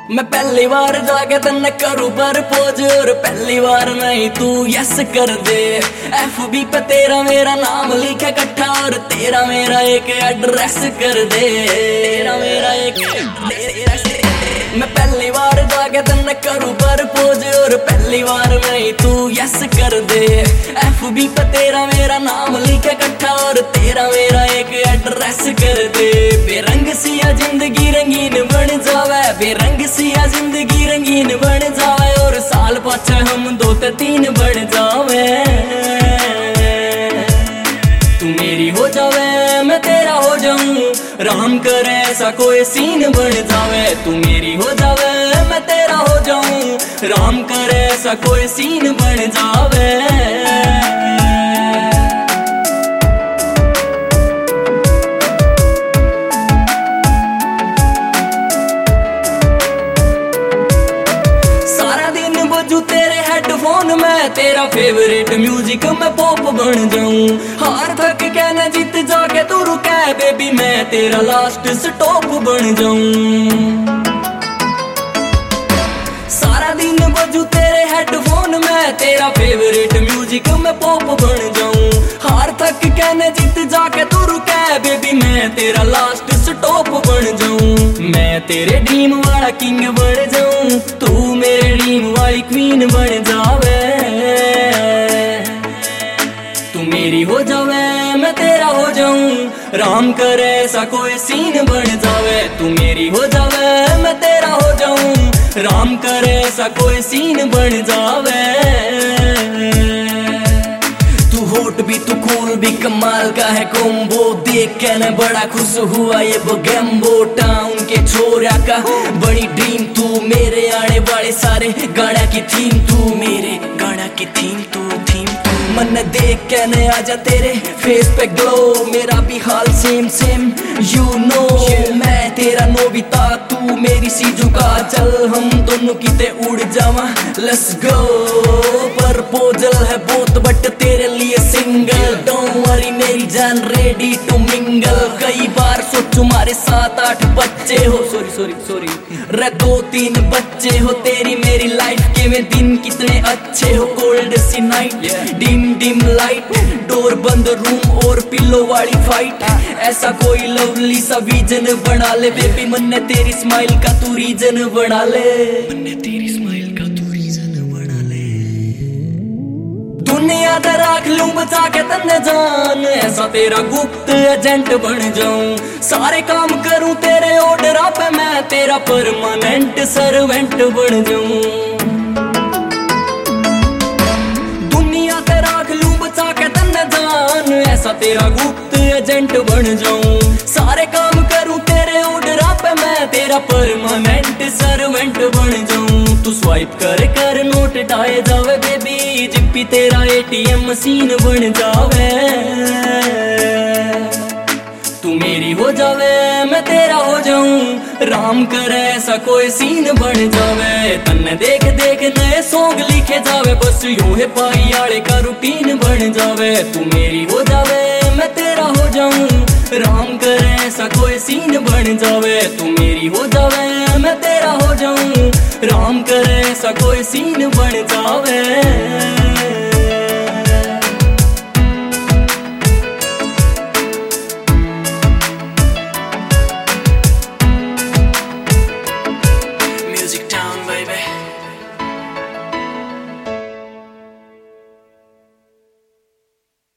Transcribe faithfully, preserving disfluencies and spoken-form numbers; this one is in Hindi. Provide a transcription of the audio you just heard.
मैं पहली बार जाके तन्ने करूँ प्रपोज और पहली बार नहीं तू यस कर दे। एफबी पे तेरा मेरा नाम लिखे इकट्ठा और तेरा मेरा एक एड्रेस कर दे। तेरा मेरा एक एड्रेस। मैं पहली बार जाके तन्ने करूँ प्रपोज और पहली बार नहीं तू यस कर दे। एफबी पे तेरा मेरा नाम लिखे इकट्ठा और तेरा मेरा एक एड्रेस कर दे। बेरंग सिया जिंदगी रंगीन बन जावे, बेरंग सिया जिंदगी रंगीन बन जावे और साल पाछे हम दो ते तीन बन जावे। तू मेरी हो जावे मैं तेरा हो जाऊं, राम करे ऐसा कोई सीन बन जावे। तू मेरी हो जावे मैं तेरा हो जाऊं, राम करे ऐसा कोई सीन बन जावे। तेरे हेडफोन में तेरा फेवरेट म्यूजिक मैं पॉप बन जाऊं। हार थक के न जीत जाके तू रुके बेबी मैं तेरा लास्ट स्टॉप बन जाऊं। सारा दिन बजू तेरे हेडफोन में तेरा फेवरेट म्यूजिक मैं पॉप बन जाऊं। हार थक के न जीत जाके तू रुके बेबी मैं तेरा लास्ट स्टॉप बन जाऊं। मैं तेरे ड्रीम वाला किंग बन जाऊं, तू मेरे ड्रीम वाली क्वीन बन जावे। तू मेरी हो जावे मैं तेरा हो जाऊं, राम करे ऐसा कोई सीन बन जावे। तू मेरी हो जावे मैं तेरा हो जाऊं, राम करे ऐसा कोई सीन बन जावे। तू होट भी तू कूल भी कमाल का है कॉम्बो, देख के न बड़ा खुश हुआ ये बगैम्बो। टाउन के छोरा का बड़ी ड्रीम तू, मेरे आने वाले सारे गाना की थीम तू, मेरे गाना की थीम तू थीम तू। मन देख के न आजा तेरे फेस पे ग्लो, मेरा भी हाल सेम सेम यू नो। मैं तेरा नोबिता तू मेरी सीजुका, चल हम दोनों किते उड़ जावा लेट्स गो। प्रपोजल है बहुत बट तेरे लिए सिंगल, डोंट वरी मेरी जान रेडी टू मिंगल। कई बार सोचू मारे सात आठ बच्चे हो, सॉरी सॉरी सॉरी रे दो तीन बच्चे हो। तेरी मेरी लाइफ के में दिन कितने अच्छे हो, कोल्ड सी night dim dim light, door बंद रूम और पिलो वाली फाइट। ऐसा कोई लवली सा विजन बना ले बेबी, मन ने तेरी स्माइल का तू रीजन बना ले। मन ने तेरी स्माइल का तू रीजन बना ले। दुनिया दा राख लूं बचा के तन्ने जान, ऐसा तेरा गुप्त एजेंट बन जाऊं। सारे काम करूं तेरे ऑर्डर पे मैं तेरा परमानेंट सर्वेंट बन जाऊं। दुनिया ते राख लूं बचा के तन्ने जान, ऐसा तेरा गुप्त एजेंट बन जाऊं। सारे काम करूं तेरे ऑर्डर पे मैं तेरा परमानेंट सर्वेंट बन जाऊं। तू स्वाइप कर कर नोट डाए जावे बेबी, जिप्पी तेरा एटीएम मशीन बन जावे। तू मेरी हो जावे मैं तेरा हो जाऊं, राम करे ऐसा कोई सीन बन जावे। तन्ने देख देख नए सॉन्ग लिखे जावे, बस यूं है पाई आले का रूटीन बन जावे। तू मेरी हो जावे मैं तेरा हो जाऊं, राम करे ऐसा कोई सीन बन जावे। तू मेरी हो जावे मैं तेरा हो जाऊं, राम करे ऐसा कोई सीन बन जावे।